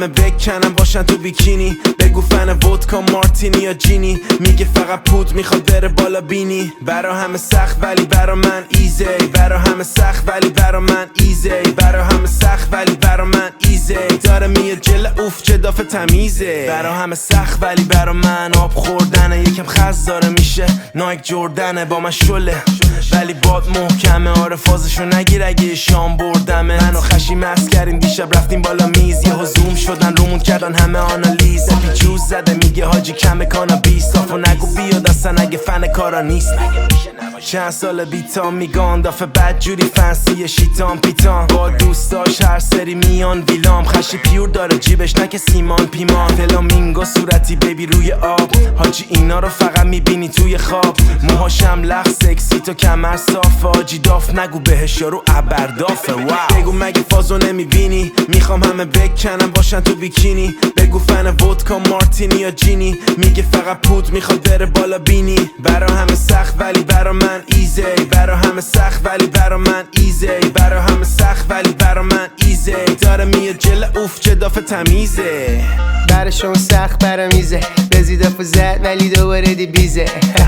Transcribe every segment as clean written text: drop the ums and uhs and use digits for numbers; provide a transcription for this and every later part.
همه بکنم باشن تو بیکینی. بگو فن ودکا مارتینی یا جینی. میگه فقط پود میخواد بره بالا بینی. برا همه سخت ولی برا من ایزی. برا همه سخت ولی برا من ایزی. برا همه سخت ولی برا من ایزی. داره میاد جل اوف چه دافه تمیزه. برا همه سخت ولی برا من آب خوردنه. یکم خز داره میشه نایک جردنه. با من شله ولی باد محکمه. آره فازشو نگیر اگه شام بردمه. منو خشی مست کردیم دیشب رفتیم بالا میز. یه زوم شدن رومون کردن همه آنالیز. اپی جوز زده میگه حاجی کم کانابیس. صافو نگو بیاد اصلا اگه فن کارا نیست. چند سال بیتام میگان دافه بد جوری فنسی شیطان پیتان. با دوستاش هر سری میان ویلام. خشی پیور داره جیبش نکه سیمان پیمان. فلامینگو صورتی بیبی روی آب. حاجی اینا رو فقط میبینی توی خواب. موهاشم لخ سکسی تو کمر صافه. حاجی داف نگو بهش یارو ابردافه. بگو مگه فازو نمیبینی. میخوام همه بکنم باشن تو بیکینی. بگو فن ودکا مارتینی یا جینی. میگه فقط پود میخواد بره بالا بینی. برا همه سخت ولی برا من ایزی. برا همه سخت ولی برا من ایزی. برا همه سخت ولی برا من ایزی. داره میاد جل اوف چه دافه تمیزه. براشون سخت برا میزه. رزیدافو زد ولی دوباره دی بیزه.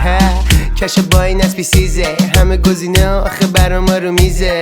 کش با این اسبی سیزه. همه گزینه آخه برا ما رو میزه.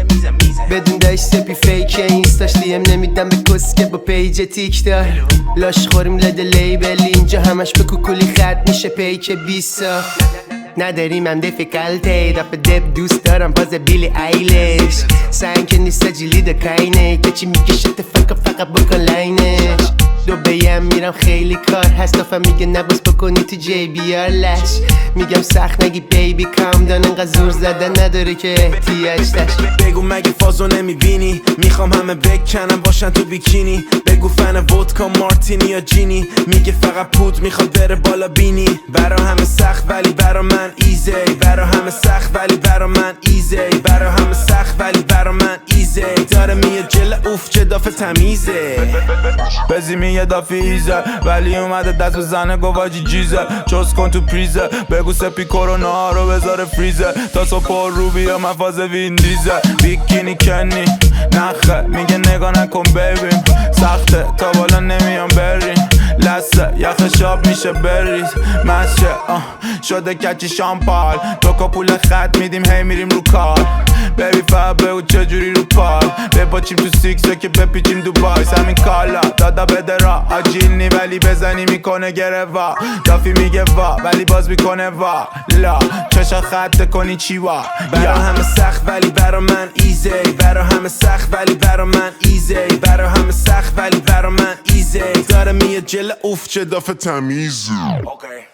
بدون داشت سپی فیکه. اینستاش دیم نمیدم به کسکه با پیج تیک دار. لاش خوریم لده لیبل. اینجا همش به کوکولی خط میشه پیک 20 نداریم هم دیفیکالتی. رپ دب دوست دارم باز بیلی ایلیش. سنگ که نیست جیلی دکاینه. که چی میکشه فقط بکن لاینش. دو بیم میرم خیلی کار هست. دافم میگه نباز بکنی تو جی بی آر لش. میگم سخت نگی بیبی کام دان. انقدر زور زدن نداره که احتیاج داشت. بگو مگه فازو نمیبینی. میخوام همه بکنم باشن تو بیکینی. بگو فن ودکا مارتینی یا جینی. میگه فقط پود میخواد بره بالا بینی. برا همه سخت ولی برا من ایزی. برا همه سخت ولی برا من ایزی. برا همه سخت ولی برا من ایزی. داره میاد جل اوف چه دافه تمیزه. بزی یه دافی ایزه ولی اومده دست بزنه گواجی جیزه. چوز کن تو پریزه. بگو سپی کرونا رو بذاره فریزه. تا صبح رو بیا مفاز وین دیزه. بیکینی کنی نخه میگه نگاه نکن ببین. سخته تا بالا نمیام بریم. لسه یخ شاب میشه بریز. مشه شده کچی شامپال. تو پول خط میدیم هی میریم رو کار. بیبی فقط بگو چجوری رو پار. بپاچیم تو سیکسه که بپیچیم دوبای. همین کالا دادا بده را آجیلنی ولی بزنی میکنه گره وا. دافی میگه وا ولی باز میکنه وا لا. چشا خط کنی چی وا. برا همه سخت ولی برا من ایزی. برا همه سخت ولی برا من ایزی. برا همه سخت ولی برا من ایزی. داره میاد جل اوف چه دافه تمیزه.